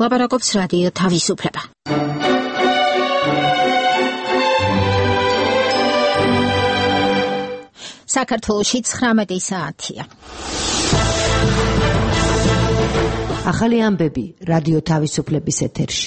ლაპარაკობს რადიო თავისუფლება. საქართველოში 19 საათია. ახალი ამბები რადიო თავისუფლების ეთერში.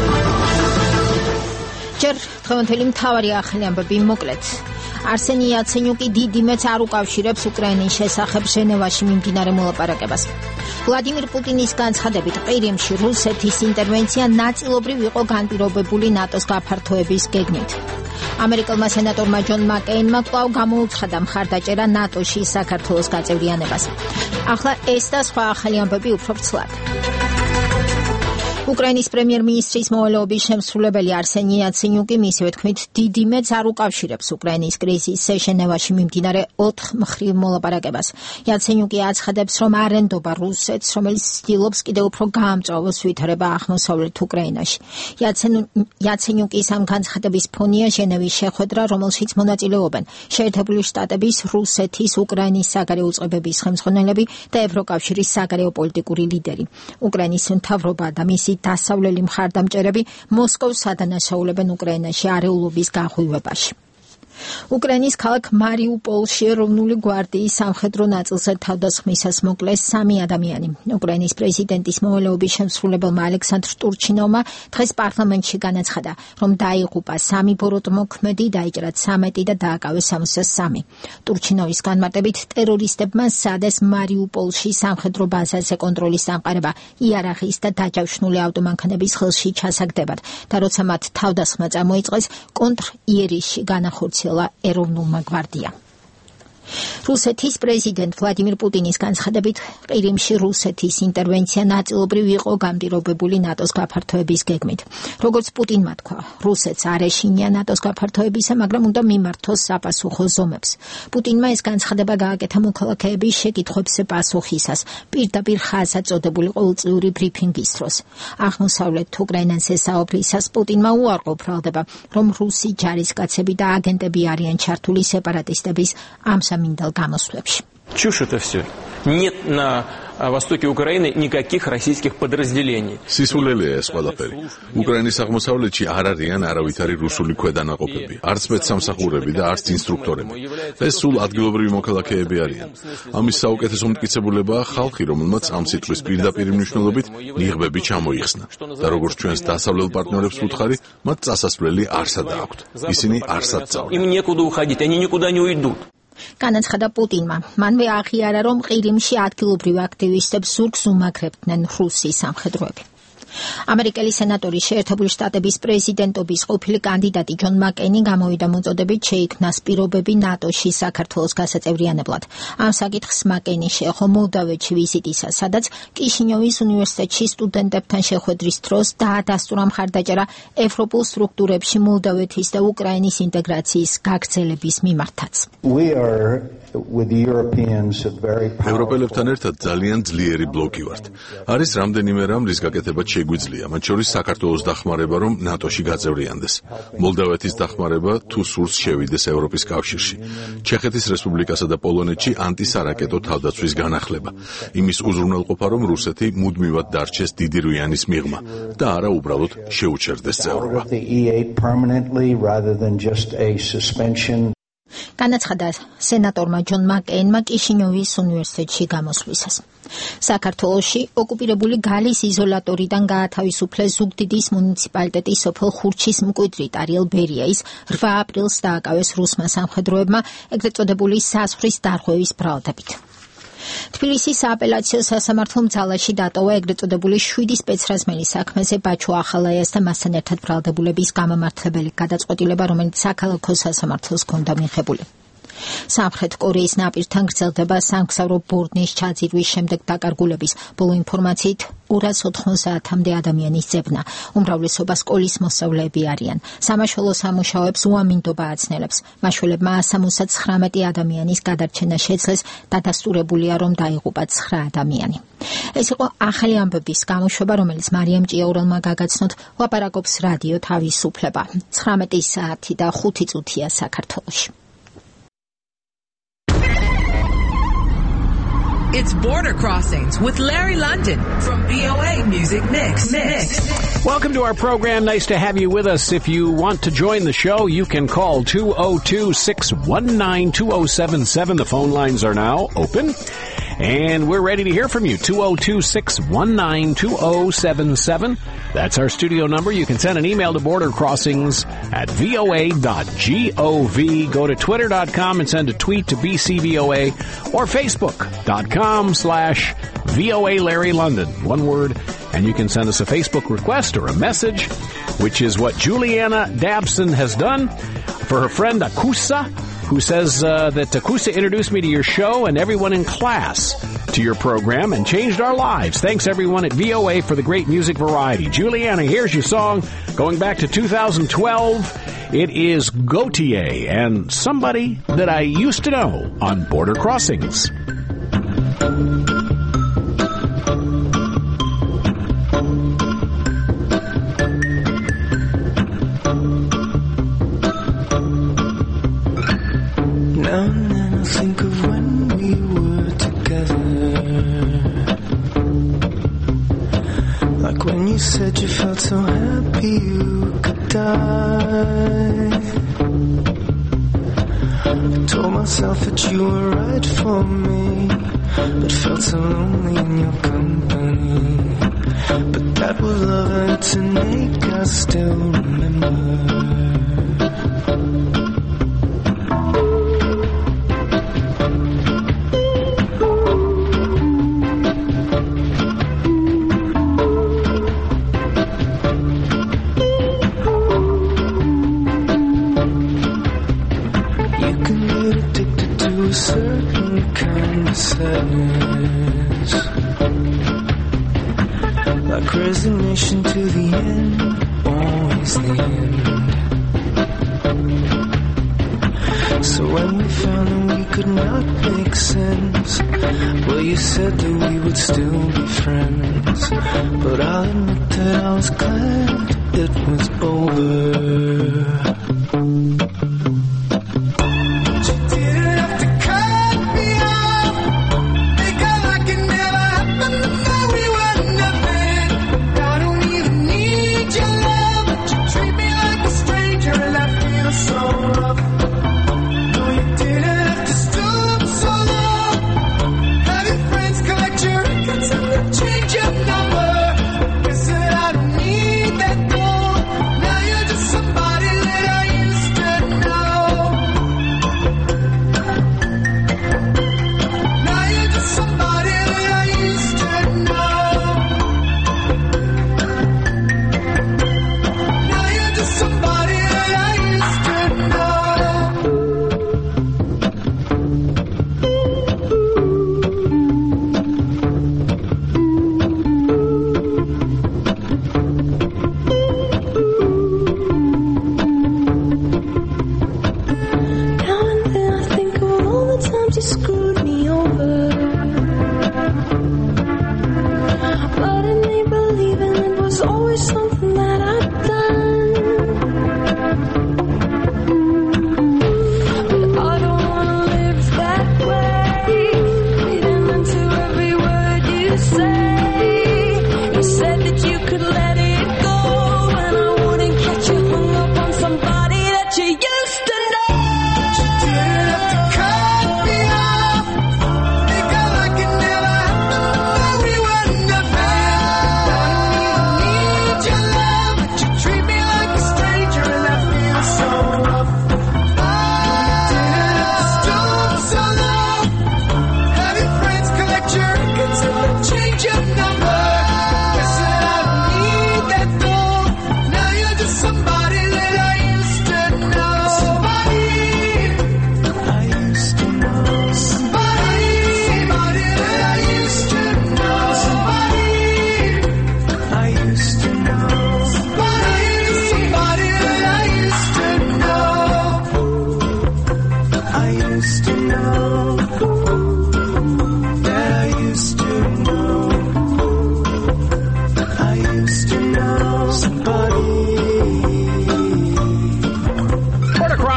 ჯერ დღევანდელი მთავარი ახალი ამბები მოკლედ. არსენი იაცენიუკი დიდი მეც არ უკავშირებს უკრაინის შესახებ ჟენევაში მიმდინარე მოლაპარაკებას. ვლადიმირ პუტინის განცხადებით ყირიმში რუსეთის ინტერვენცია ნაწილობრივ იყო განპირობებული ნატოს გაფართოების გეგმით. ამერიკელმა სენატორმა ჯონ მაკეინმა კვლავ გამოუცხადა მხარდაჭერა ნატოში საქართველოს გაწევრიანებას. ახლა ეს და სხვა ახალი ამბები უფრო ვრცლად. უკრაინის პრემიერ-მინისტრის მოვალეობის შემსრულებელი არსენი იაცენიუკი მისივე თქმით დიდი მეც არ უკავშირებს უკრაინის კრიზისზე ჟენევაში მიმდინარე 4 მხრივ მოლაპარაკებას. იაცენიუკი აცხადებს, რომ არ ენდობა რუსეთს, რომელიც ცდილობს კიდევ უფრო გაამწვავოს ვითარება აღმოსავლეთ უკრაინაში. იაცენიუკის ამ განცხადების ფონია ჟენევის შეხვედრა, რომელშიც მონაწილეობენ შეერთებული შტატების, რუსეთის, უკრაინის საგარეო უწყებების ხელმძღვანელები და ევროკავშირის საგარეო პოლიტიკური ლიდერი. უკრაინის მთავრობა და მისი დასავლელი მხარდამჭერები მოსკოვს ადანაშაულებენ უკრაინაში არეულობის გაღვივებაში. უკრაინის ქალაქ მარიუპოლში ეროვნული გვარდიის სამხედრო ნაწილზე თავდასხმისას მოკლეს 3 ადამიანი. უკრაინის პრეზიდენტის მოვალეობის შემსრულებელმა ალექსანდრ ტურჩინოვმა დღეს პარლამენტში განაცხადა, რომ დაიღუპა 3 ბოროტმოქმედი, დაიჭრა 13 და დააკავეს 63. ტურჩინოვის განმარტებით ტერორისტებმა სადეს მარიუპოლში სამხედრო ბაზაზე კონტროლის დამყარება იარაღის და დაჯავშნული ავტომანქანების ხელში ჩასაგდებად და როცა მათ თავდასხმა წამოიწყეს, კონტრ-იერიშში განახორციელა ეროვნულმა გვარდიამ. რუსეთის პრეზიდენტ ვლადიმირ პუტინის განცხადებით ყირიმში რუსეთის ინტერვენცია ნაწილობრივ იყო განპირობებული ნატოს გაფართოების გეგმით. როგორც პუტინმა თქვა, რუსეთს არ ეშინია ნატოს გაფართოებისა, მაგრამ უნდა მიმართოს საპასუხო ზომებს. პუტინმა ეს განცხადება გააკეთა მოქალაქეების შეკითხვებზე პასუხისას, პირდაპირ ხაზად წოდებული ყოველწლიური ბრიფინგის დროს. აღმოსავლეთ უკრაინაზე საუბრისას პუტინმა უარყო ბრალდება, რომ რუსი ჯარისკაცები და აგენტები არიან ჩართული სეპარატისტების ამ მინდალ გამოსვლებში. Чушь это все. Нет на востоке Украины никаких российских подразделений. სისულელეა ეს ყველაფერი. უკრაინის აღმოსავლეთში არ არიან არავითარი რუსული ქვედანაყოფები, არც spецსამსახურები და არც ინსტრუქტორები. ეს სულ ადგილობრივი მოქალაქეები არიან. ამის საუკეთესო მტკიცებულებაა ხალხი, რომელმაც ამ სიტყვის პირდაპირ მნიშვნელობით ნიღბები ჩამოიხსნა. და როგორც ჩვენს დასავლელ პარტნიორებს ვუთხარი, მათ წასასვლელი არსად აქვთ. ისინი არსად წავენ. Им некуда уходить, они никуда не уйдут. განაცხადა პუტინმა. მანვე აღიარა, რომ ყირიმში ადგილობრივ აქტივისტებს ზურგს უმაგრებდნენ რუსი სამხედროები. ამერიკელი სენატორი შეერთებული შტატების პრეზიდენტობის ყოფილი კანდიდატი ჯონ მაკეინი გამოვიდა მოწოდებით შეიქმნას პირობები ნატოში საქართველოს გასაწევრიანებლად. ამ საკითხს მაკეინი შეეხო მოლდავეთში ვიზიტისას, სადაც კიშინიოვის უნივერსიტეტში სტუდენტებთან შეხვედრის დროს დაადასტურა მხარდაჭერა ევროპულ სტრუქტურებში მოლდავეთის და უკრაინის ინტეგრაციის გაგრძელების მიმართაც. ევროპელებთან ერთად ძალიან ძლიერი ბლოკი ვართ. არის რამდენიმე რამ, რის გაკეთებაც შეგვიძლია, მათ შორის საქართველოს დახმარება, რომ ნატოში გაწევრიანდეს. მოლდავეთის დახმარება, თუ სურს შევიდეს ევროპის კავშირში. ჩეხეთის რესპუბლიკასა და პოლონეთში ანტისარაკეტო თავდაცვის განახლება. იმის უზრუნველყოფა, რომ რუსეთი მუდმივად დარჩეს დიდი რუიანის მიღმა და არა უბრალოდ შეუჩერდეს წევრობა. განაცხადა სენატორმა ჯონ მაკეინმა კიშინიოვის უნივერსიტეტში გამოსვლისას. საქართველოში ოკუპირებული გალის იზოლატორიდან გაათავისუფლეს ზუგდიდის მუნიციპალიტეტის სოფელ ხურჩის მკვიდრით არიელ ბერიაის 8 აპრილს დააკავეს რუსმა სამხედროებმა ეგრეთ წოდებული საზღვრის დარღვევის ბრალდებით. თბილისის სააპელაციო სასამართლომ ძალაში დატოვა ეგრეთ წოდებული 7 სპეცრაზმენის საქმეზე ბაჩო ახალაიას და მასთან ერთად ბრალდებულების გამამართლებელი გადაწყვეტილება, რომელიც საქალაქო სასამართლოს ჰქონდა მიღებული. სამხრეთ კორეის ნაპირთან გრძელდება სამგზავრო ბორნის ჩაძირვის შემდეგ დაკარგულების. ბოლო ინფორმაციით 290-მდე ადამიანის ძებნა. უმრავლესობა სკოლის მოსწავლეები არიან. სამაშველო სამუშაოებს უამინდობა აცნელებს. მაშველებმა 179 ადამიანის გადარჩენა შეძლეს, დადასტურებულია, რომ დაიღუპა 9 ადამიანი. ეს იყო ახალი ამბების გამოშვება, რომელიც მარიამ ჭიაურელმა გაგაცნოთ. ლაპარაკობს რადიო თავისუფლება. 19 საათი და 5 წუთია საქართველოში. It's Border Crossings with Larry London from VOA Music Mix. Welcome to our program. Nice to have you with us. If you want to join the show, you can call 202-619-2077. The phone lines are now open. And we're ready to hear from you. 202-619-2077. That's our studio number. You can send an email to bordercrossings@voa.gov. Go to twitter.com and send a tweet to BCVOA or facebook.com/VOA Larry London. One word. And you can send us a Facebook request or a message, which is what Juliana Dabson has done for her friend Akusa, who says that Akusa introduced me to your show and everyone in class to your program and changed our lives. Thanks, everyone at VOA, for the great music variety. Juliana, here's your song going back to 2012. It is Gautier and Somebody That I Used to Know on Border Crossings. Now and then I think of when we were together, like when you said you felt so happy you could die. I told myself that you were right for me, but felt so lonely in your company. But that was love and to make us still remember. Like resignation to the end, always the end. So when we found that we could not make sense, well, you said that we would still be friends. But I'll admit that I was glad it was over.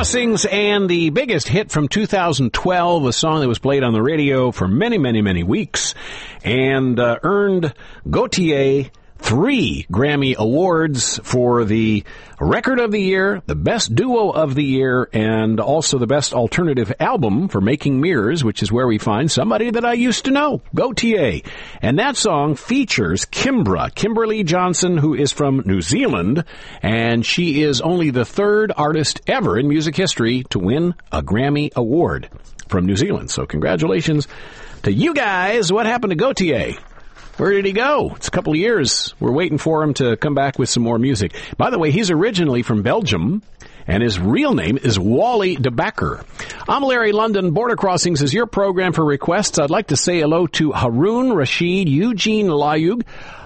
Crossings and the biggest hit from 2012, a song that was played on the radio for many, many, many weeks and earned Gautier 3 Grammy Awards for the Record of the Year, the Best Duo of the Year, and also the Best Alternative Album for Making Mirrors, which is where we find somebody that I used to know, Gautier. And that song features Kimberly Johnson, who is from New Zealand, and she is only the third artist ever in music history to win a Grammy Award from New Zealand. So congratulations to you guys. What happened to Gautier? Where did he go? It's a couple of years. We're waiting for him to come back with some more music. By the way, he's originally from Belgium, and his real name is Wally de Backer. I'm Larry London. Border Crossings is your program for requests. I'd like to say hello to Harun Rashid, Eugene Layug,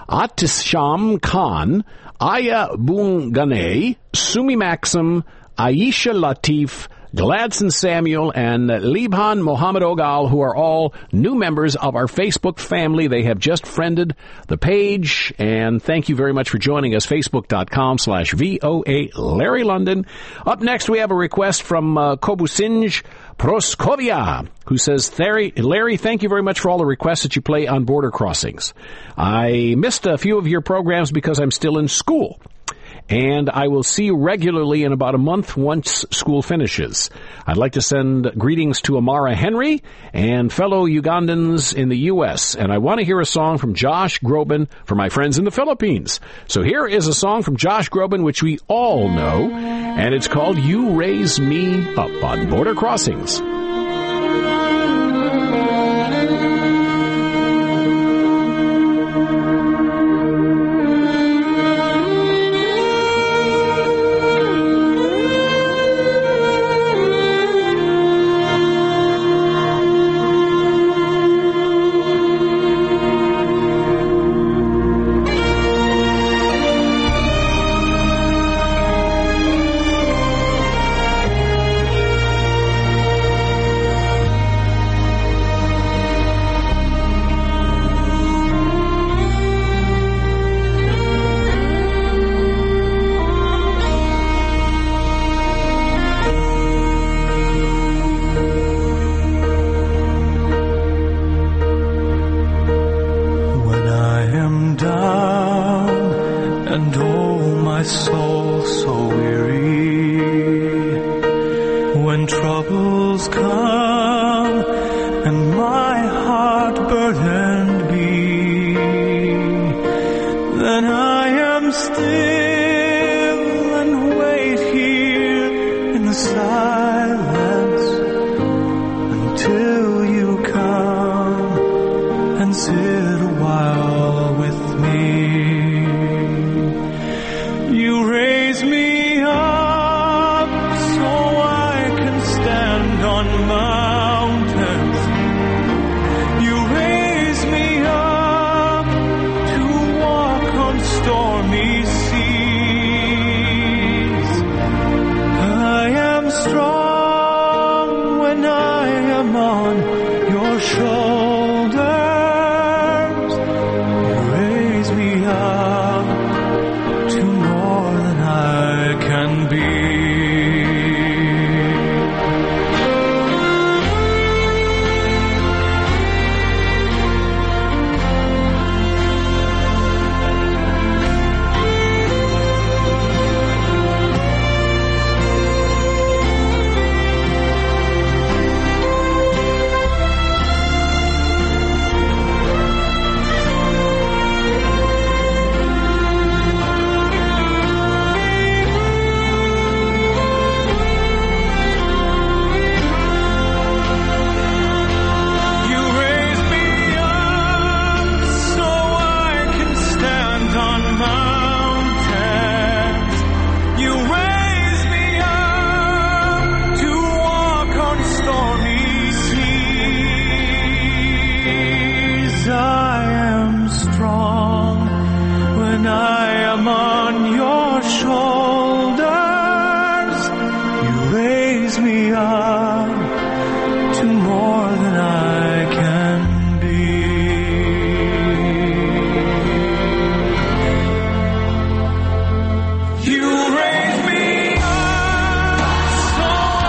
Atisham Khan, Aya Bunganay, Sumi Maxim, Aisha Latif, Gladson Samuel, and Libhan Mohammed Ogal, who are all new members of our Facebook family. They have just friended the page, and thank you very much for joining us, facebook.com/VOA Larry London. Up next, we have a request from Kobusinj Proskovia, who says, Larry, thank you very much for all the requests that you play on Border Crossings. I missed a few of your programs because I'm still in school, and I will see you regularly in about a month once school finishes. I'd like to send greetings to Amara Henry and fellow Ugandans in the U.S., and I want to hear a song from Josh Groban for my friends in the Philippines. So here is a song from Josh Groban, which we all know, and it's called You Raise Me Up on Border Crossings. You raise me up so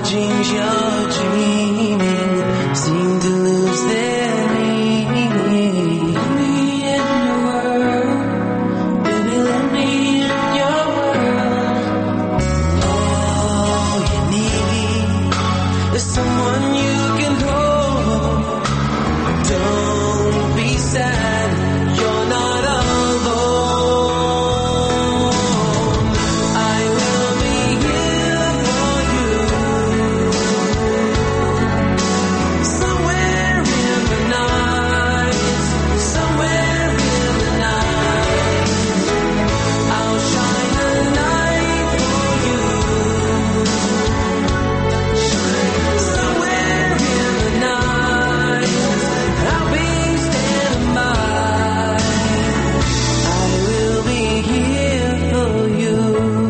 dreams you're dreaming seem to lose their meaning. Let me in your world, baby, let me in your world. All you need is someone you can hold. Don't be sad, you're not alone. I will be here for you. Somewhere in the night, somewhere in the night, I'll shine a light for you. Somewhere in the night, I'll be standing by. I will be here for you.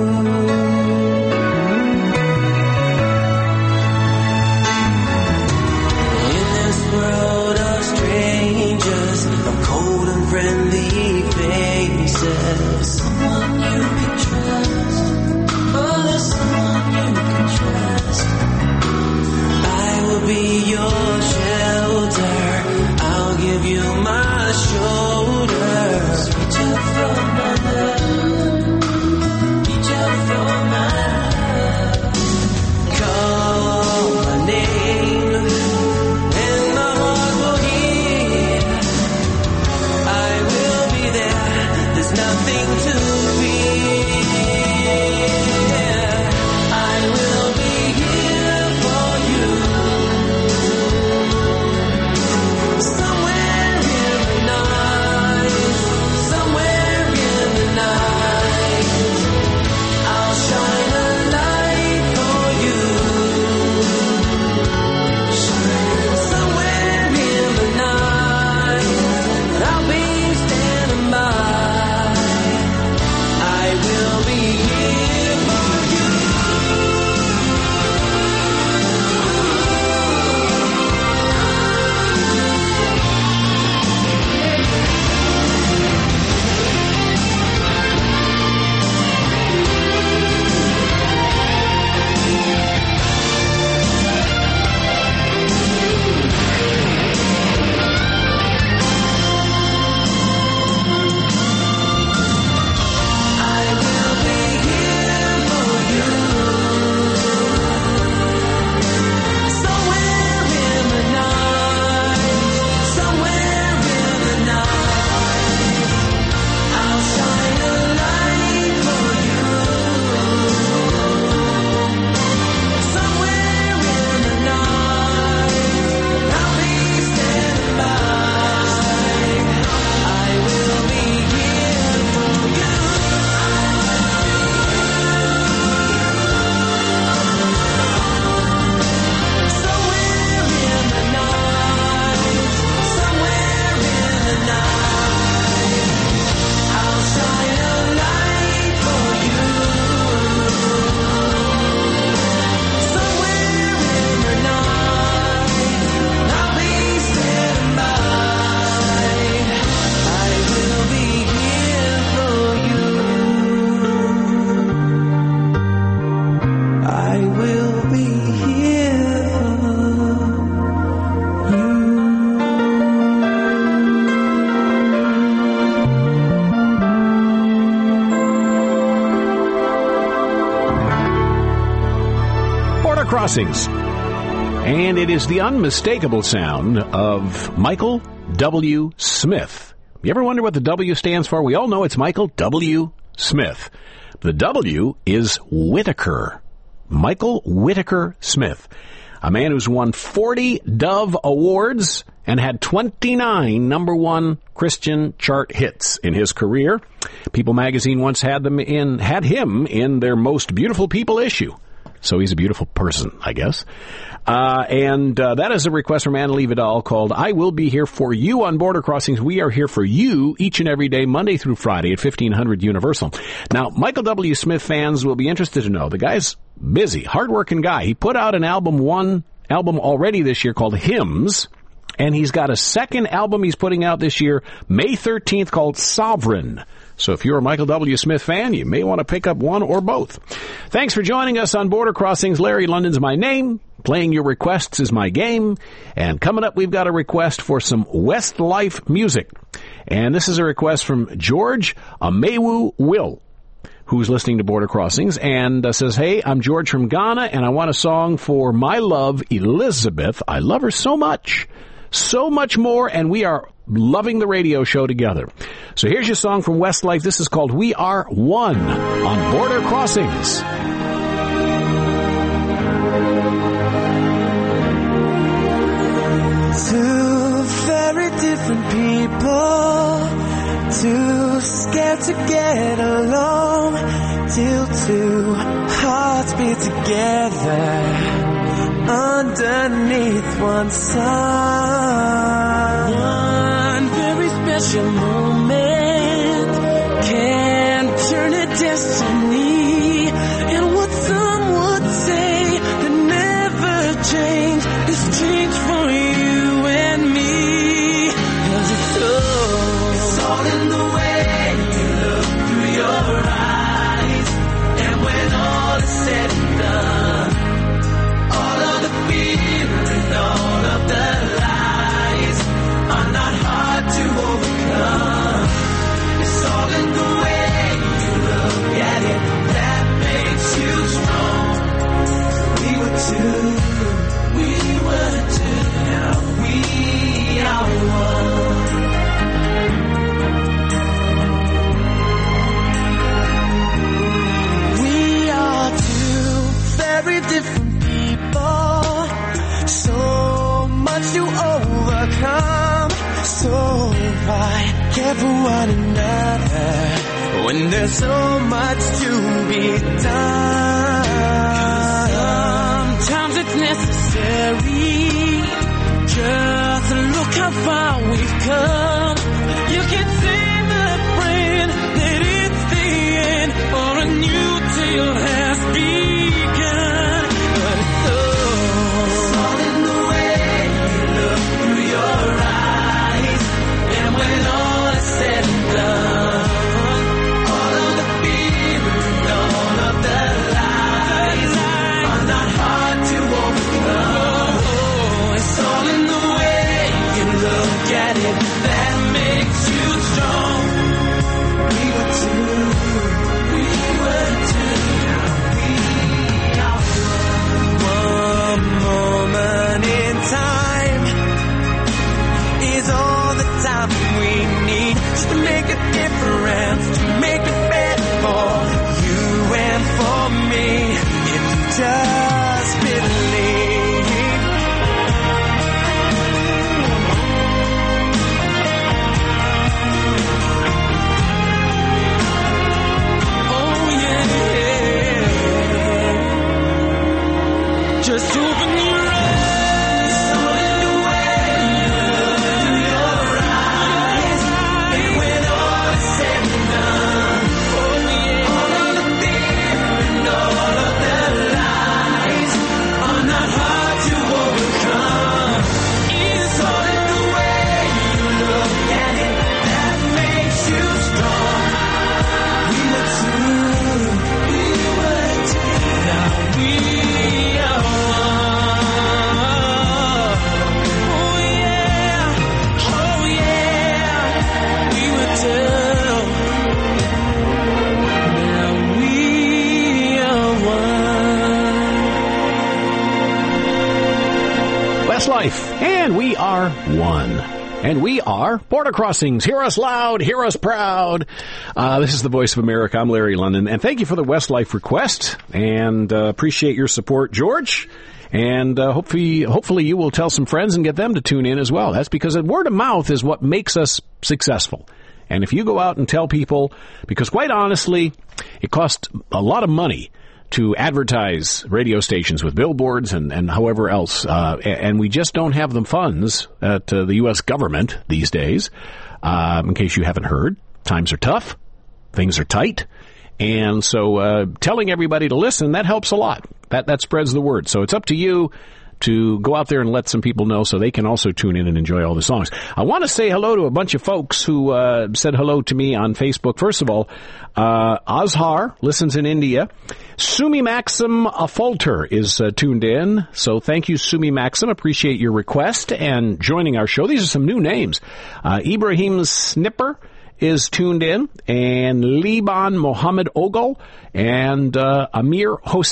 In this world of strangers, of cold and friendly faces, someone you can trust. Oh, there's someone you can trust. I will be your shelter. I'll give you my shoulder. Reach out for my love. Reach out for my love. Call my name, and my heart will hear. I will be there. There's nothing to fear. I will be here for you. Somewhere in the night, somewhere in the night, I'll shine a light for you. Somewhere in the night, I'll be standing by. I will be here for you. I will be here for you. Somewhere in the night, somewhere in the night, I'll shine a light for you. Somewhere in the night, I'll be standing by. I will be here for you. Somewhere in the night, somewhere in the night, I'll shine a light for you. Somewhere in the night, I'll be standing by. I will be here for you. I will be here for you. Border Crossings. And it is the unmistakable sound of Michael W. Smith. You ever wonder what the W stands for? We all know it's Michael W. Smith. The W is Whitaker. Michael Whitaker Smith. A man who's won 40 Dove Awards and had 29 number one Christian chart hits in his career. People magazine once had him in their Most Beautiful People issue. So he's a beautiful person, I guess. And that is a request from Annalie Vidal called I Will Be Here For You on Border Crossings. We are here for you each and every day, Monday through Friday at 1500 Universal. Now, Michael W. Smith fans will be interested to know the guy's busy, hardworking guy. He put out an album already this year called Hymns. And he's got a second album he's putting out this year, May 13th, called Sovereign. So if you're a Michael W. Smith fan, you may want to pick up one or both. Thanks for joining us on Border Crossings. Larry London's my name. Playing your requests is my game. And coming up, we've got a request for some Westlife music. And this is a request from George Amewu Will, who's listening to Border Crossings, and says, hey, I'm George from Ghana, and I want a song for my love, Elizabeth. I love her so much more, and we are loving the radio show together. So here's your song from Westlife. This is called We Are One on Border Crossings. Two very different people, too scared to get along, till two hearts beat together underneath one sun. One very special moment can turn a destiny, and what some would say that never change is change for you and me. 'Cause it's all in the way you look through your eyes, and when all is said and done, all of the fear and all of the lies are not hard to overcome. It's all in the way you look at it that makes you strong. We were two, now we are one. We are two very different people, so much to overcome. So why care for one another when there's so much to be done? Sometimes it's necessary just look how far we've come. You can say the friend that it's the end, or a new tale has begun. But it's all in the way you look through your eyes, and when all is said and done, all of the fear and all of the lies are not hard to overcome. It's all in the way you look at it that makes you strong. We were two, now we are one. One moment in time is all the time we need, just to make a difference, to make it better for you and for me. If you just believe. Just open your eyes. All in the way you look through your eyes, and when all is said and done, all of the fear and all of the lies are not hard to overcome. It's all in the way you look at it that makes you strong. We were two, now we are one. Westlife, and we are one. And we are Border Crossings. Hear us loud, hear us proud. This is the Voice of America. I'm Larry London, and thank you for the Westlife request, and appreciate your support, George. And hopefully you will tell some friends and get them to tune in as well. That's because word of mouth is what makes us successful. And if you go out and tell people, because quite honestly, it costs a lot of money to advertise radio stations with billboards and however else, and we just don't have the funds at the U.S. government these days. In case you haven't heard, times are tough, things are tight, and so telling everybody to listen, that helps a lot. That spreads the word. So it's up to you to go out there and let some people know so they can also tune in and enjoy all the songs. I want to say hello to a bunch of folks who said hello to me on Facebook. First of all, Azhar listens in India. Sumi Maxim Afalter is tuned in. So thank you, Sumi Maxim. Appreciate your request and joining our show. These are some new names. Ibrahim Snipper is tuned in, and Liban Mohammed Ogle, and Amir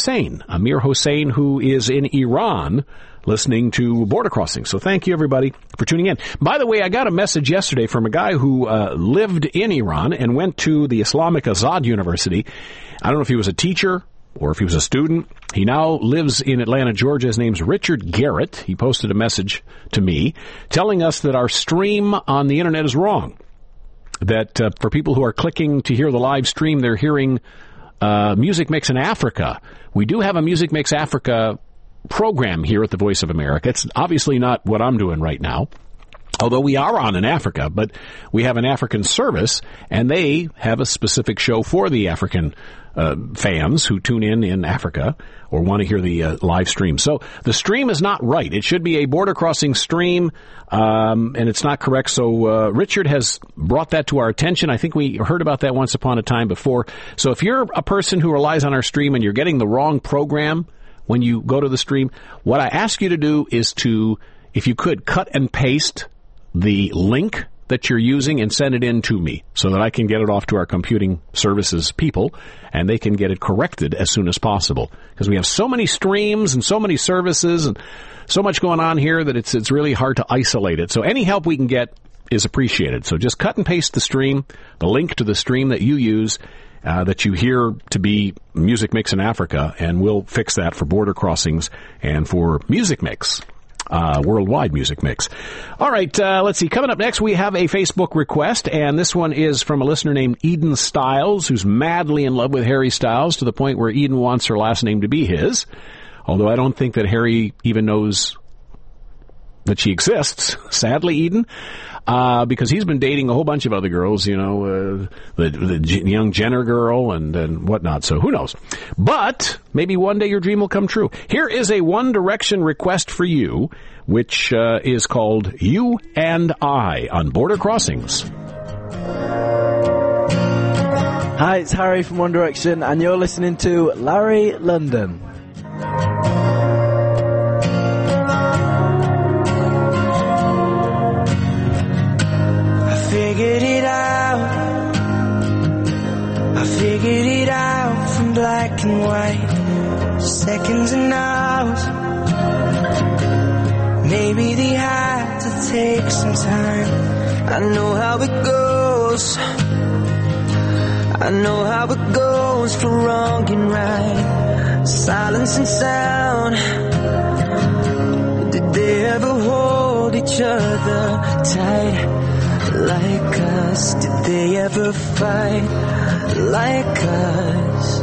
Hossein, who is in Iran, listening to Border Crossing. So thank you, everybody, for tuning in. By the way, I got a message yesterday from a guy who lived in Iran and went to the Islamic Azad University. I don't know if he was a teacher or if he was a student. He now lives in Atlanta, Georgia. His name's Richard Garrett. He posted a message to me telling us that our stream on the internet is wrong. That for people who are clicking to hear the live stream, they're hearing Music Mix in Africa. We do have a Music Mix Africa program here at the Voice of America. It's obviously not what I'm doing right now, although we are on in Africa, but we have an African service, and they have a specific show for the African fans who tune in Africa or want to hear the live stream. So the stream is not right. It should be a Border Crossing stream, and it's not correct. So Richard has brought that to our attention. I think we heard about that once upon a time before. So if you're a person who relies on our stream and you're getting the wrong program when you go to the stream, what I ask you to do is to, if you could, cut and paste the link that you're using and send it in to me so that I can get it off to our computing services people and they can get it corrected as soon as possible. Because we have so many streams and so many services and so much going on here that it's really hard to isolate it. So any help we can get is appreciated. So just cut and paste the stream, the link to the stream that you use, that you hear to be Music Mix in Africa, and we'll fix that for Border Crossings and for Music Mix. Worldwide Music Mix. All right, let's see. Coming up next, we have a Facebook request, and this one is from a listener named Eden Styles, who's madly in love with Harry Styles to the point where Eden wants her last name to be his, although I don't think that Harry even knows that she exists, sadly, Eden, because he's been dating a whole bunch of other girls, you know, the young Jenner girl and whatnot, so who knows. But maybe one day your dream will come true. Here is a One Direction request for you, which is called You and I on Border Crossings. Hi, it's Harry from One Direction, and you're listening to Larry London. Figured it out from black and white, seconds and hours. Maybe they had to take some time. I know how it goes. I know how it goes for wrong and right. Silence and sound. Did they ever hold each other tight like us? Did they ever fight like us?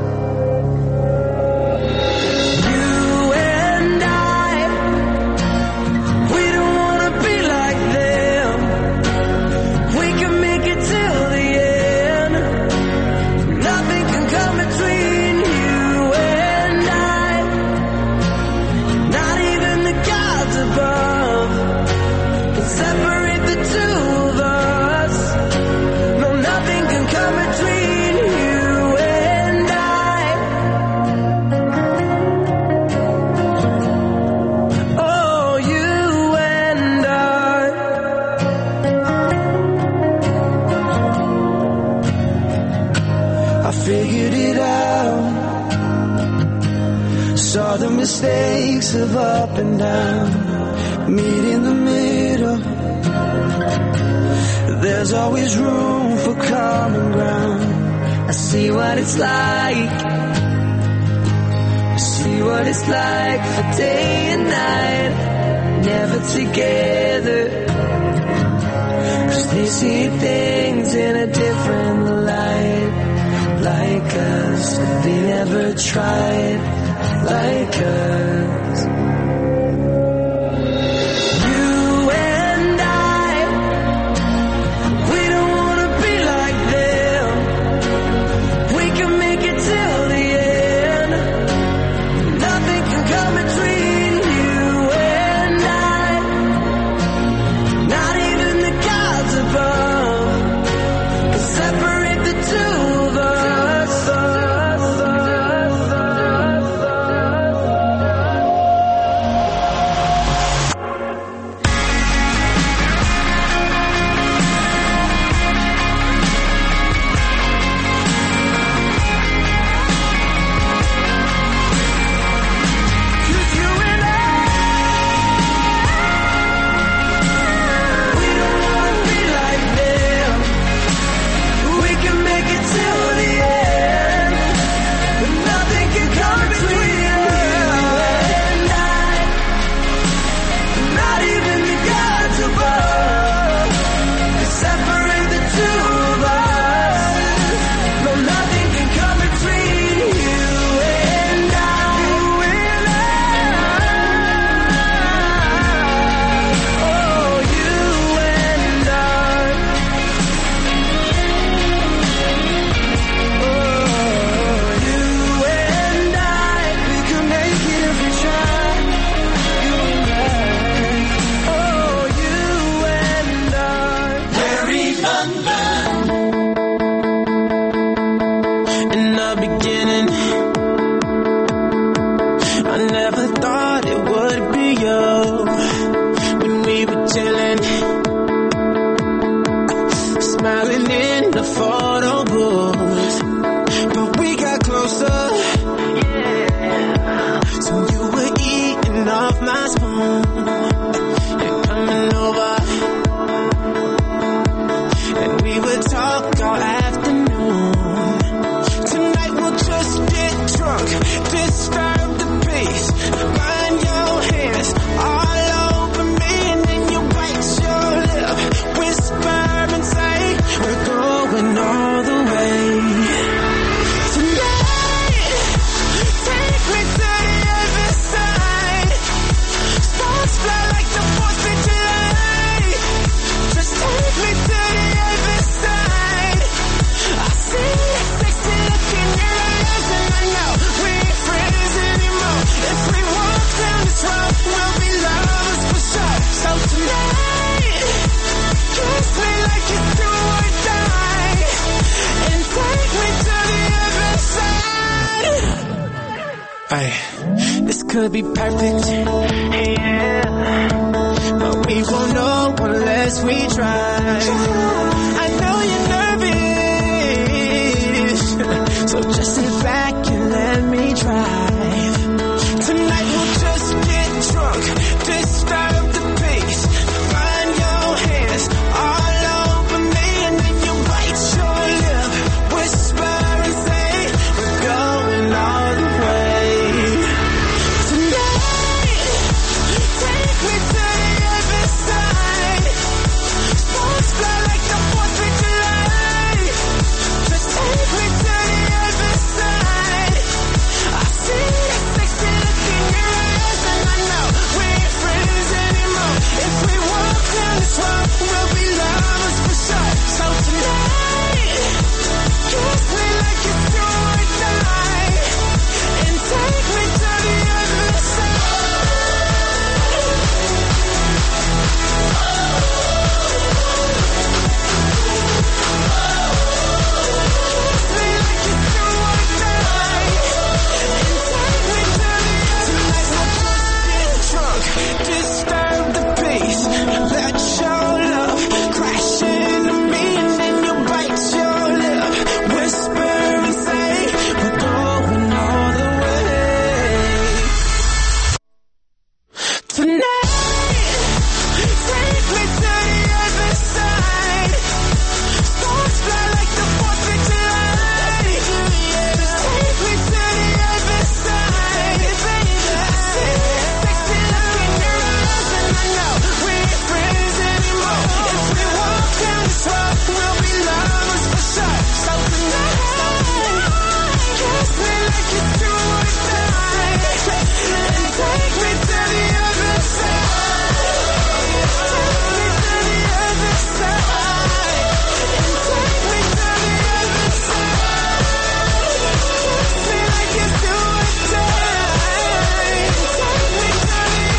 You and I, we don't wanna be like them. We can make it till the end. Nothing can come between you and I. Not even the gods above can separate the two of us. No, nothing can come between. Figured it out. Saw the mistakes of up and down. Meet in the middle. There's always room for common ground. I see what it's like. I see what it's like for day and night. Never together. 'Cause they see things in a different light. Like us, they never tried like us. You and I, we don't wanna be like them. We can make it till the end. Nothing can come between you I never thought it would be you when we were chilling, smiling in the photo booth. But we got closer, so you were eating off my spoon and coming over, and we would talk all afternoon. Tonight we'll just get drunk, disturb the peace, burn your hands all over me, and then you bite your lip, whisper and say we're going all the way. Tonight, take me to the other side. Sparks fly like the 4th of July. Just take me to the other side. I see a sexy look in your eyes, and I know we ain't friends anymore. If we walk down this road, we'll be lovers for sure. So tonight, kiss me like it's do or die, and take me to the other side. This could be perfect, yeah, but we won't know unless we try. I know you're nervous, so just sit back and let me drive. Tonight we'll just get drunk, disturb the peace, burn your hands all over me, and then you bite your lip, whisper and say we're going all the way. Tonight, take me to the other side. Sparks fly like the 4th of July. Just take me to the other side. I see a sexy look in your eyes, and I know we ain't friends anymore. If we walk down this road, we'll be lovers for sure. So tonight, kiss me like it's do or die, and take me to the other side. Kiss me like it's do or die, and take me to the other side. Tonight we'll just get drunk, disturb the peace, let your love crash into me, and then you bite your lip, whisper and say we're going all the way. Tonight, take me to the other side. Sparks fly like the 4th of July. Just take me to the other side, baby. I see a sexy look in your eyes, and I know we ain't friends anymore. If we walk down this road, we'll be lovers for sure. So tonight, kiss me like it's do or die, and take me to the other side. Take me to the other side, and take me to the other side. Kiss me like it's do or die, and take me to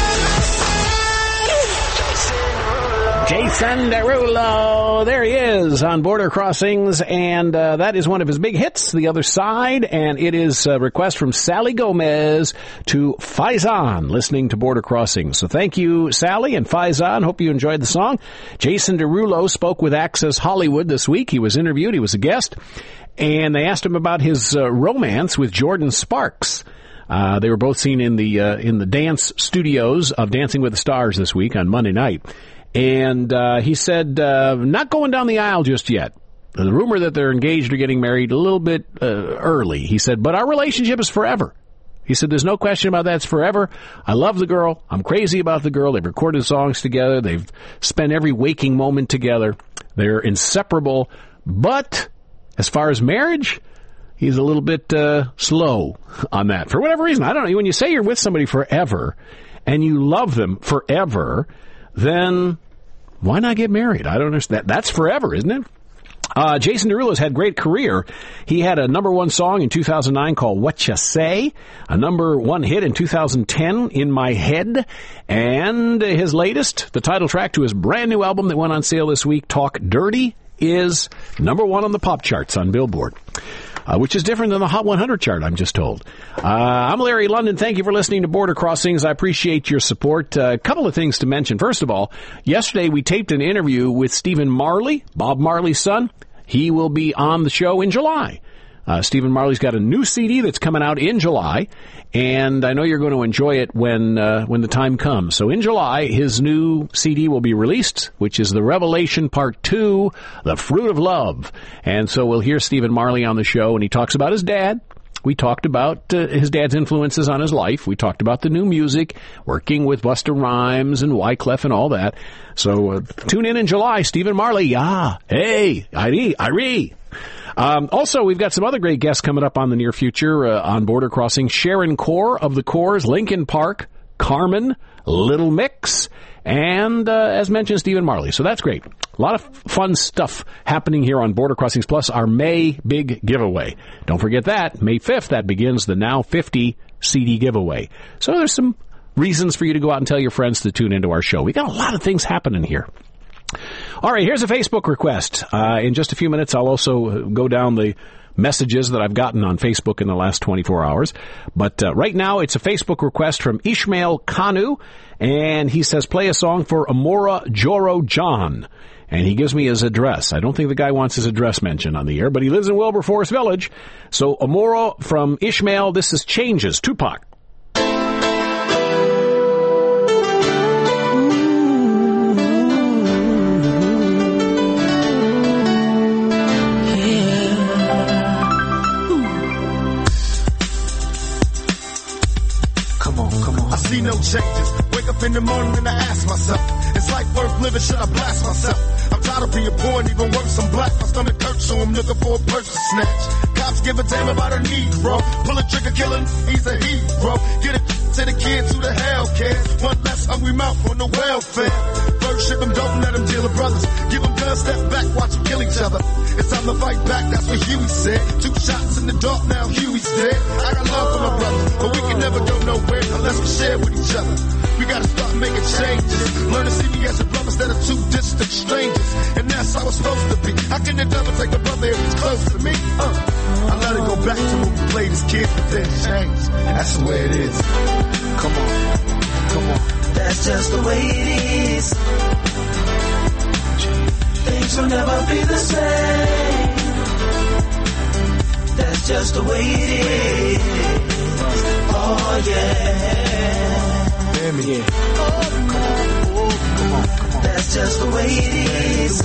the other side. Jason Derulo, there he is on Border Crossings, and that is one of his big hits, The Other Side, and it is a request from Sally Gomez to Faizan, listening to Border Crossings. So thank you, Sally and Faizan. Hope you enjoyed the song. Jason Derulo spoke with Access Hollywood this week. He was interviewed. He was a guest, and they asked him about his romance with Jordan Sparks. They were both seen in the dance studios of Dancing with the Stars this week on Monday night. And he said, not going down the aisle just yet. The rumor that they're engaged or getting married a little bit early. He said, but our relationship is forever. He said, there's no question about that. It's forever. I love the girl. I'm crazy about the girl. They've recorded songs together. They've spent every waking moment together. They're inseparable. But as far as marriage, he's a little bit slow on that. For whatever reason, I don't know. When you say you're with somebody forever and you love them forever, then why not get married? I don't understand. That's forever, isn't it? Jason Derulo's had a great career. He had a number one song in 2009 called What Ya Say, a number one hit in 2010, In My Head, and his latest, the title track to his brand new album that went on sale this week, Talk Dirty, is number one on the pop charts on Billboard. which is different than the Hot 100 chart, I'm just told. I'm Larry London. Thank you for listening to Border Crossings. I appreciate your support. A couple of things to mention. First of all, yesterday we taped an interview with Stephen Marley, Bob Marley's son. He will be on the show in July. Stephen Marley's got a new CD that's coming out in July, and I know you're going to enjoy it when the time comes. So in July, his new CD will be released, which is The Revelation Part 2, The Fruit of Love. And so we'll hear Stephen Marley on the show, and he talks about his dad. We talked about his dad's influences on his life. We talked about the new music, working with Busta Rhymes and Wyclef and all that. So tune in July. Stephen Marley, yeah. Hey, Irie. Also, we've got some other great guests coming up on the near future on Border Crossing. Sharon Core of the Cores, Linkin Park, Carmen, Little Mix, and, as mentioned, Stephen Marley. So that's great. A lot of fun stuff happening here on Border Crossings, plus our May big giveaway. Don't forget that. May 5th, that begins the Now 50 CD giveaway. So there's some reasons for you to go out and tell your friends to tune into our show. We got a lot of things happening here. All right, here's a Facebook request. In just a few minutes, I'll also go down the messages that I've gotten on Facebook in the last 24 hours. But right now, it's a Facebook request from Ishmael Kanu, and he says, play a song for Amora Joro John. And he gives me his address. I don't think the guy wants his address mentioned on the air, but he lives in Wilberforce Village. So Amora from Ishmael, this is Changes, Tupac. No changes. Wake up in the morning and I ask myself, is life worth living? Should I blast myself? I'm tired of being poor and even worse, I'm black. My stomach hurts, so I'm looking for a purse to snatch. Cops give a damn about a Negro. Pull a trigger, killing, he's a hero. Get it to the kids who the hell cares. One less hungry mouth on the welfare. First ship them, don't let them deal with brothers. Give them guns, step back, watch them kill each other. It's time to fight back, that's what Huey said. 2 shots in the dark, now Huey's dead. I got love for my brothers, but we can never go nowhere unless we share with each other. We gotta start making changes. Learn to see me as a brother instead of 2 distant strangers. And that's how it's supposed to be. How can the devil take a brother if he's close to me? I let it go back to when we played as kids, but then changed. That's the way it is. Come on. That's just the way it is. Things will never be the same. That's just the way it is. Oh yeah. Hear me. Come on. That's just the way it is.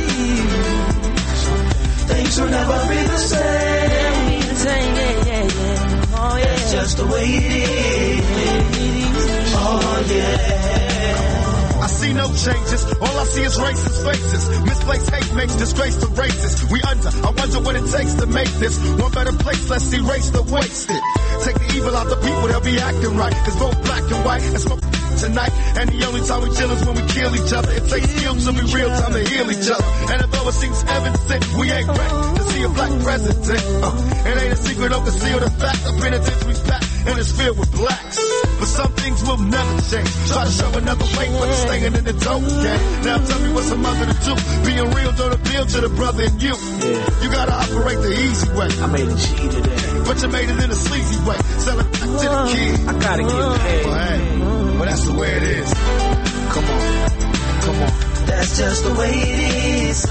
Things will never be the same. Oh yeah. That's just the way it is. Oh yeah. I see no changes. All I see is racist faces. Misplaced hate makes disgrace to races. We under. I wonder what it takes to make this one better place. Let's erase the wasted. Take the evil out the people, they'll be acting right. It's both black and white. It's smoke tonight. And the only time we chill is when we kill each other. It takes skill to be real time to heal each other. And although it seems evident, we ain't ready to see a black president. It ain't a secret, don't conceal the fact. The penitentiary's packed and it's filled with blacks. But some things will never change. Try to show another way, but it's staying in the dope game. Now tell me what's a mother to do. Being real don't appeal to the brother in you. You gotta operate the easy way. I made a G today, but you made it in a sleazy way. Sell it back to the kid. I gotta get paid. But that's the way it is. Come on. That's just the way it is.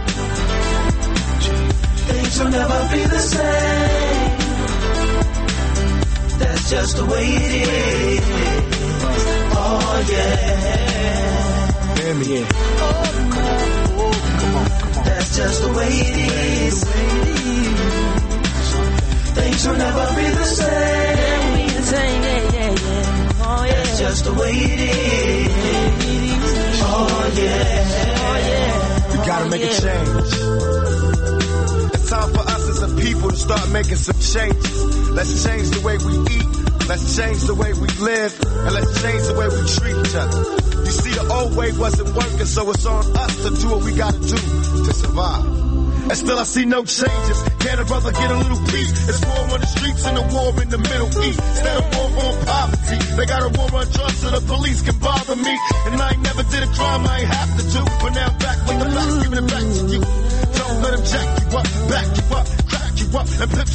Things will never be the same. That's just the way it is. Oh yeah. Hear me. Come on. That's just the way it is. Things will never be the same. Oh yeah. That's just the way it is. Oh yeah. We gotta make a change. It's time for us as a people to start making some changes. Let's change the way we eat. Let's change the way we live. And let's change the way we treat each other. You see, the old way wasn't working, so it's on us to do what we gotta do to survive. And still I see no changes. Can a brother get a little peace? It's war on the streets and a war in the Middle East. Instead of war on poverty, they got a war on drugs so the police can bother me. And I ain't never did a crime I ain't have to do. But now I'm back with the facts, giving it back to you. Don't let them jack you up, back you up, crack you up, and pimp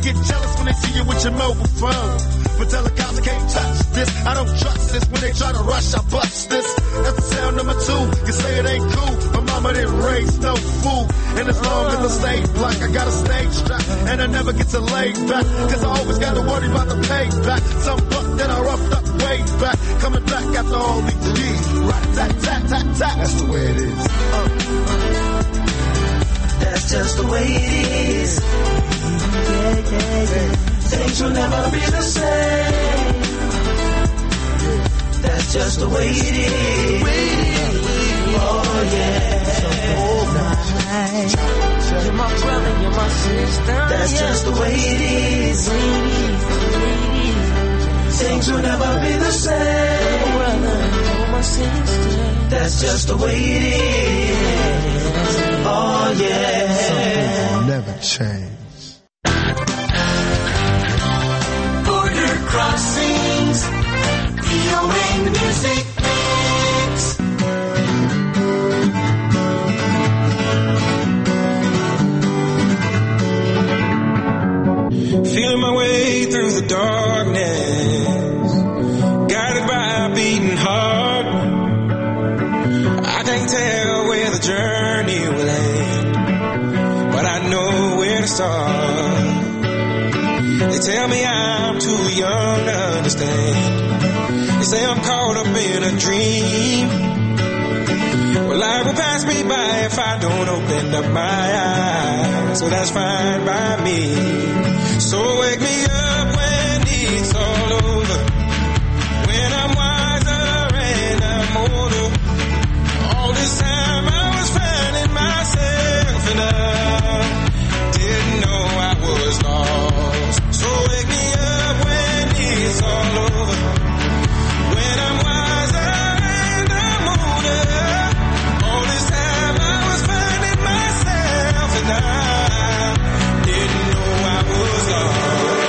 get jealous when they see you with your mobile phone. But tell the cops I can't touch this. I don't trust this. When they try to rush, I bust this. That's the sound number 2. You say it ain't cool. My mama didn't raise no fool. And as long as I stay black, I got a stage strap. And I never get to lay back. Cause I always got to worry about the payback. Some buck that I roughed up way back. Coming back after all these years. Rat-tat-tat-tat-tat. That's the way it is. That's just the way it is. Things will never be the same. That's just the way it is. Oh yeah. You're my brother, you're my sister. That's just the way it is. Things will never be the same. You're my sister. That's just the way it is. Oh yeah. Something will never change. Border Crossings, VOA Music Mix. Feeling my way through the darkness, guided by a beating heart. I can't tell where the journey will end, but I know where to start. They tell me I'm too young to understand. They say I'm caught up in a dream. Well, life will pass me by if I don't open up my eyes. So that's fine by me. So wake me up when it's all over, when I'm wiser and I'm older. All this time I was finding myself and I didn't know I was lost. So wake me up when it's all over, when I'm wiser and I'm older. All this time I was finding myself and I didn't know I was lost.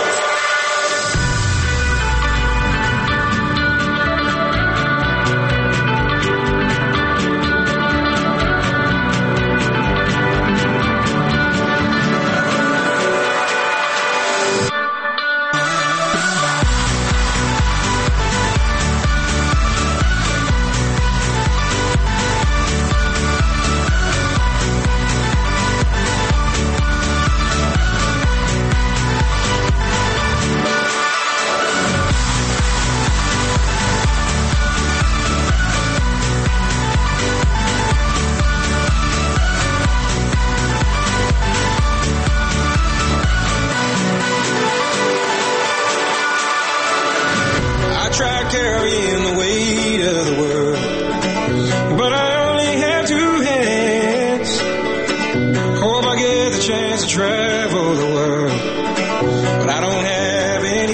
Carrying the weight of the world, but I only have 2 hands. Hope I get the chance to travel the world, but I don't have any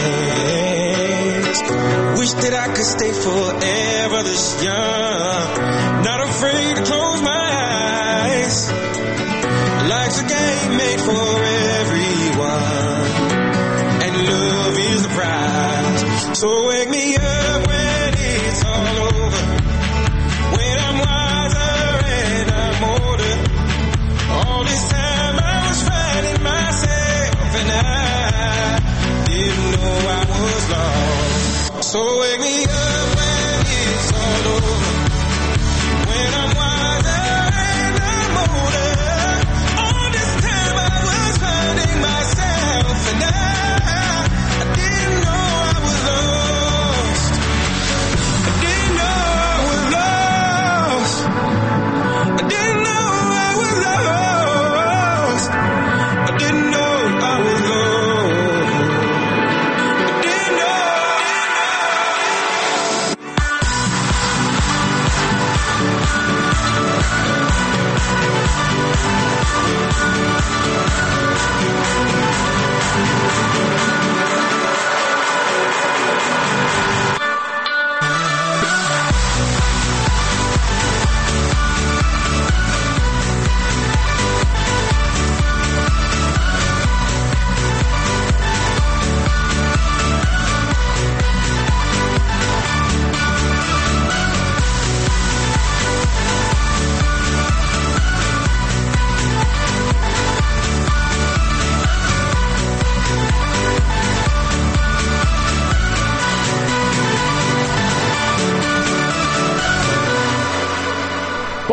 plans. Wish that I could stay forever this young, not afraid to close my eyes. Life's a game made for everyone, and love is the prize. So wake me up when it's all over, when I'm wiser and I'm older. All this time I was finding myself and I didn't know I was lost. So wake me up when it's all over, when I'm wiser and I'm older. All this time I was finding myself and I didn't know I was lost. I didn't know I was lost. I didn't know I was lost. I didn't know I was lost. I didn't know.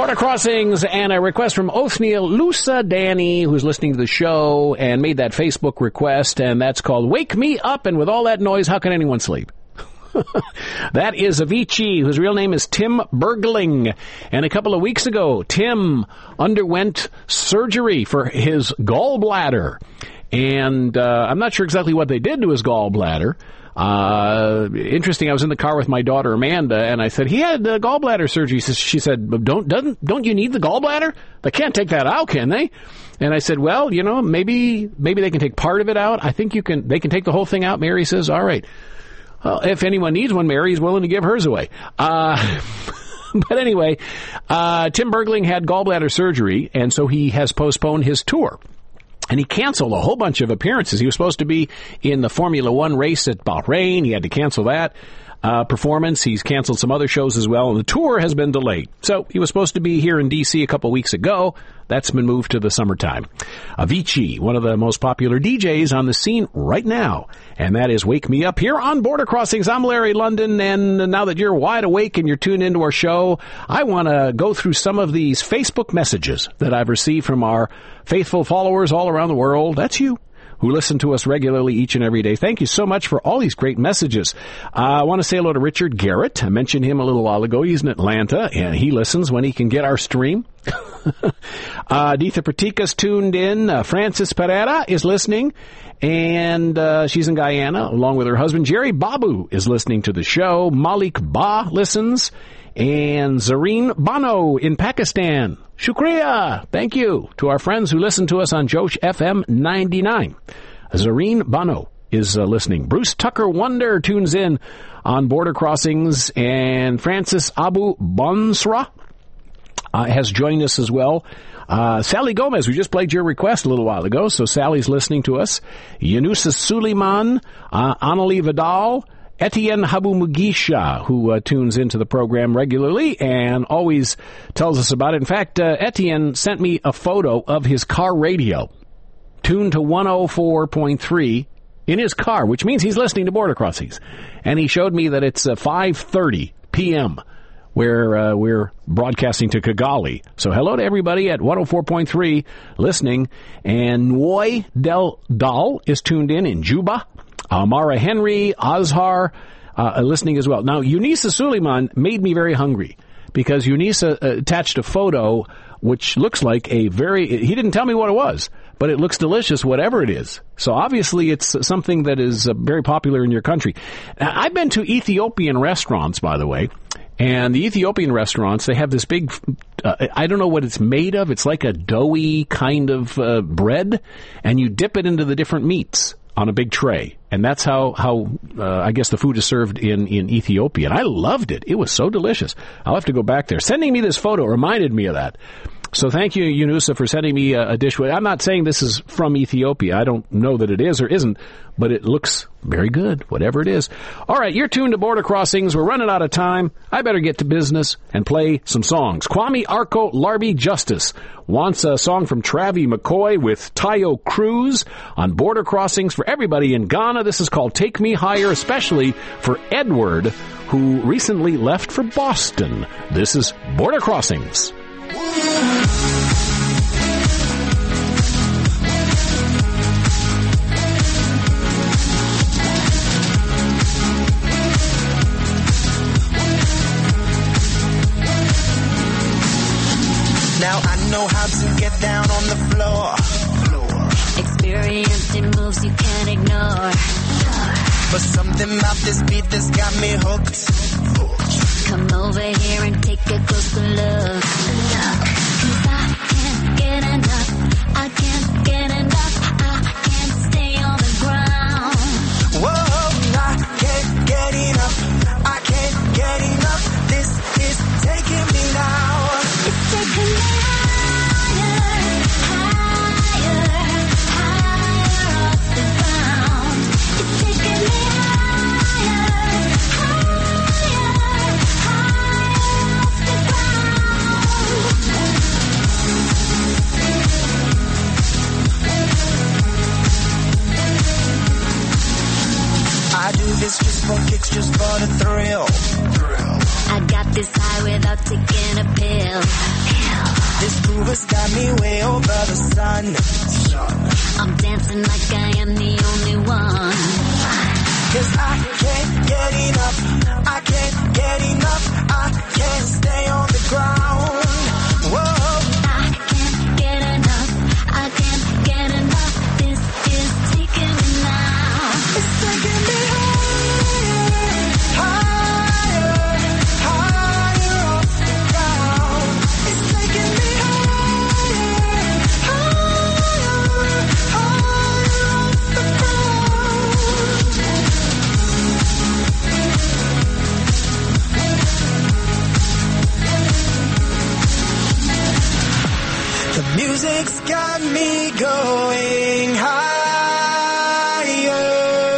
Border Crossings, and a request from Othniel Lusa Danny, who's listening to the show and made that Facebook request, and that's called Wake Me Up, and with all that noise, how can anyone sleep? That is Avicii, whose real name is Tim Bergling. And a couple of weeks ago, Tim underwent surgery for his gallbladder. And I'm not sure exactly what they did to his gallbladder. Interesting, I was in the car with my daughter Amanda, and I said, he had gallbladder surgery. She said, don't you need the gallbladder? They can't take that out, can they? And I said, well, you know, maybe they can take part of it out. I think they can take the whole thing out. Mary says, all right. Well, if anyone needs one, Mary's willing to give hers away. But anyway, Tim Bergling had gallbladder surgery, and so he has postponed his tour. And he canceled a whole bunch of appearances. He was supposed to be in the Formula One race at Bahrain. He had to cancel that performance. He's canceled some other shows as well, and the tour has been delayed. So he was supposed to be here in D.C. a couple weeks ago. That's been moved to the summertime. Avicii, one of the most popular DJs on the scene right now. And that is Wake Me Up here on Border Crossings. I'm Larry London, and now that you're wide awake and you're tuned into our show, I want to go through some of these Facebook messages that I've received from our faithful followers all around the world. That's you, who listen to us regularly each and every day. Thank you so much for all these great messages. I want to say hello to Richard Garrett. I mentioned him a little while ago. He's in Atlanta, and he listens when he can get our stream. Aditha Pratika's tuned in. Francis Pereira is listening, and she's in Guyana, along with her husband. Jerry Babu is listening to the show. Malik Ba listens, and Zareen Bano in Pakistan. Shukriya! Thank you to our friends who listen to us on Josh FM 99. Zareen Bano is listening. Bruce Tucker Wonder tunes in on Border Crossings, and Francis Abu Bonsra has joined us as well. Sally Gomez, we just played your request a little while ago, so Sally's listening to us. Yunusa Suleiman, Annalie Vidal, Etienne Habu Mugisha, who tunes into the program regularly and always tells us about it. In fact, Etienne sent me a photo of his car radio, tuned to 104.3 in his car, which means he's listening to Border Crossings. And he showed me that it's 5:30 p.m., where we're broadcasting to Kigali. So hello to everybody at 104.3 listening. And Noy Del Dal is tuned in Juba. Mara Henry, Azhar, listening as well. Now, Eunisa Suleiman made me very hungry because Eunisa attached a photo which looks like he didn't tell me what it was, but it looks delicious, whatever it is. So obviously it's something that is very popular in your country. I've been to Ethiopian restaurants, by the way, and the Ethiopian restaurants, they have this big, I don't know what it's made of. It's like a doughy kind of bread, and you dip it into the different meats on a big tray. And that's how I guess the food is served in Ethiopia. And I loved it. It was so delicious. I'll have to go back there. Sending me this photo reminded me of that. So thank you, Yunusa, for sending me a dish. I'm not saying this is from Ethiopia. I don't know that it is or isn't, but it looks very good, whatever it is. All right, you're tuned to Border Crossings. We're running out of time. I better get to business and play some songs. Kwame Arko Larby Justice wants a song from Travie McCoy with Tayo Cruz on Border Crossings for everybody in Ghana. This is called Take Me Higher, especially for Edward, who recently left for Boston. This is Border Crossings. Now I know how to get down on the floor. Experiencing moves you can't ignore. But something about this beat that's got me hooked. Come over here and take a closer look. 'Cause I can't get enough. I can't get enough. I can't stay on the ground. Whoa, I can't get enough. I can't get enough. This is taking me down. It's taking me higher, higher, higher off the ground. It's taking me higher, higher, higher off the ground. I do this just for kicks, just for the thrill. I got this high without taking a pill. This groove has got me way over the sun. I'm dancing like I am the only one. 'Cause I can't get enough. I can't get enough. I can't stay on the ground. Whoa. I can't get enough. I can't get enough. This is taking me now. It's taking me higher, higher off the ground. It's taking me higher, higher, higher off the ground. The music's got me going higher.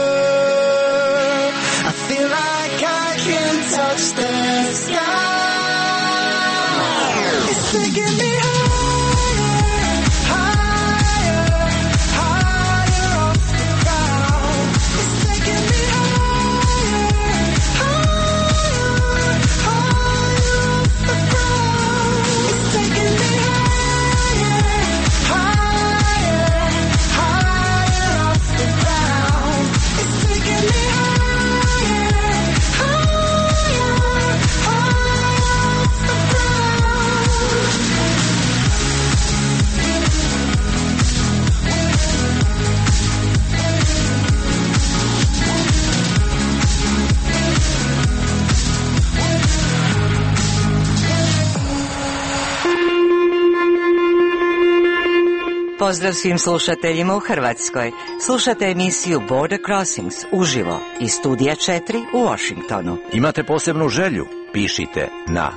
I feel like I can touch the sky. It's taking me higher, higher, higher off the ground. It's taking me higher, higher, higher off the ground. It's taking me higher, higher, higher off the ground. It's taking me higher, higher, higher off the Pozdrav svim slušateljima u Hrvatskoj. Slušate emisiju Border Crossings uživo iz studija 4 u Washingtonu. Imate posebnu želju? Pišite na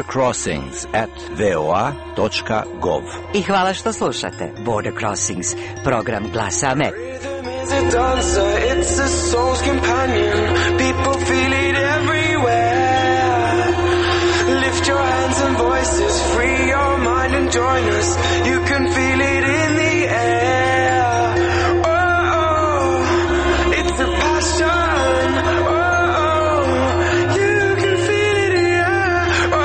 bordercrossings@voa.gov. I hvala što slušate Border Crossings, program Glasa Amerike. It's a dancer, it's a soul's companion. People feel it everywhere. Lift your hands and voices, free your mind and join us. You can feel it in the air. Oh, it's a passion. Oh, you can feel it here.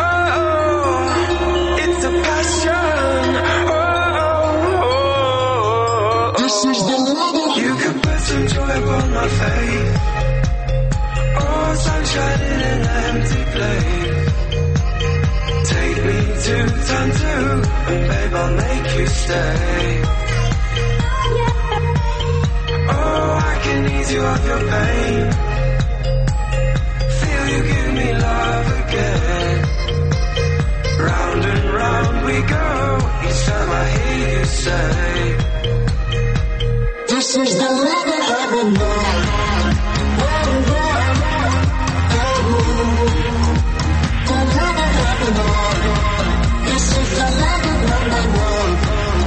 Oh, it's a passion. Oh, this is the rhythm. You can put some joy upon my face. Oh, sunshine in an empty place. Take me to time 2, and babe, I'll make you stay. Oh, I can ease you of your pain. Feel you give me love again. Round and round we go, each time I hear you say, this is the rhythm of the night. This is the rhythm of the night.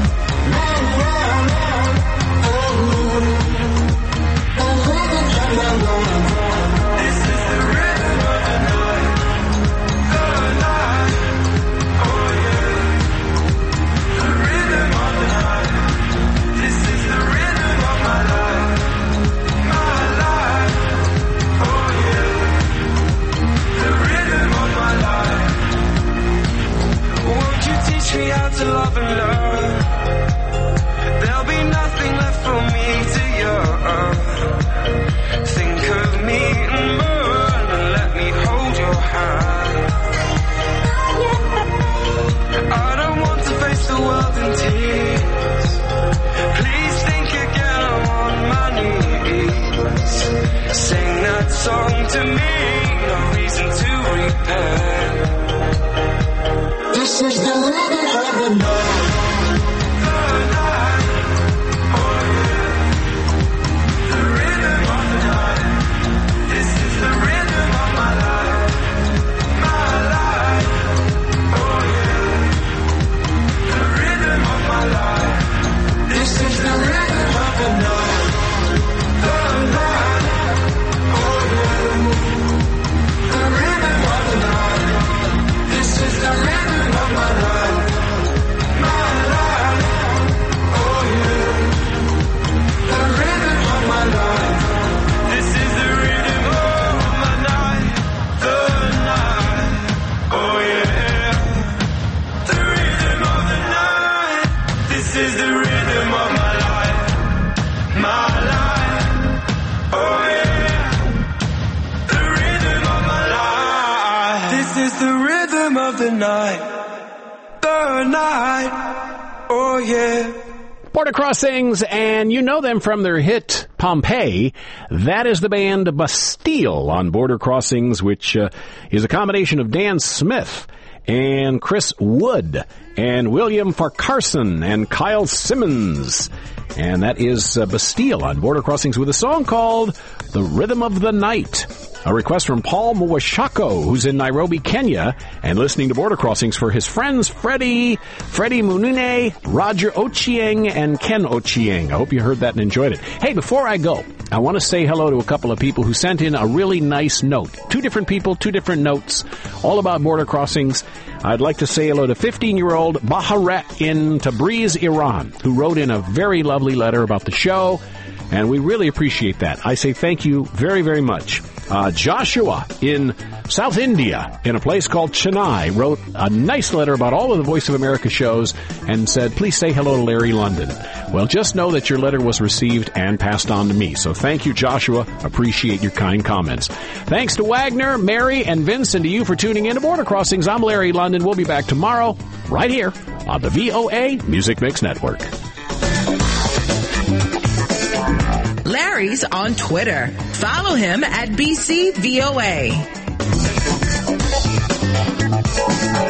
Teach me how to love and learn. There'll be nothing left for me to yearn. Think of me and burn, and let me hold your hand. I don't want to face the world in tears. Please think again, I'm on my knees. Sing that song to me, no reason to repent. This is the rhythm of the night. The rhythm of the night. This is the rhythm of my life. My life. Oh yeah. The rhythm of my life. This is the rhythm of the night. The night. Oh yeah. The rhythm of the night. This is the rhythm of my life. the night, oh yeah. Border Crossings, and you know them from their hit Pompeii. That is the band Bastille on Border Crossings, which is a combination of Dan Smith and Chris Wood and William Farquharson and Kyle Simmons. And that is Bastille on Border Crossings with a song called The Rhythm of the Night. A request from Paul Mwashako, who's in Nairobi, Kenya, and listening to Border Crossings for his friends Freddie Munune, Roger Ochieng, and Ken Ochieng. I hope you heard that and enjoyed it. Hey, before I go, I want to say hello to a couple of people who sent in a really nice note. 2 different people, 2 different notes, all about Border Crossings. I'd like to say hello to 15-year-old Baharet in Tabriz, Iran, who wrote in a very lovely letter about the show, and we really appreciate that. I say thank you very, very much. Joshua in South India, in a place called Chennai, wrote a nice letter about all of the Voice of America shows and said, please say hello to Larry London. Well, just know that your letter was received and passed on to me. So thank you, Joshua. Appreciate your kind comments. Thanks to Wagner, Mary, and Vince, and to you for tuning in to Border Crossings. I'm Larry London. We'll be back tomorrow, right here on the VOA Music Mix Network. Larry's on Twitter. Follow him at BCVOA.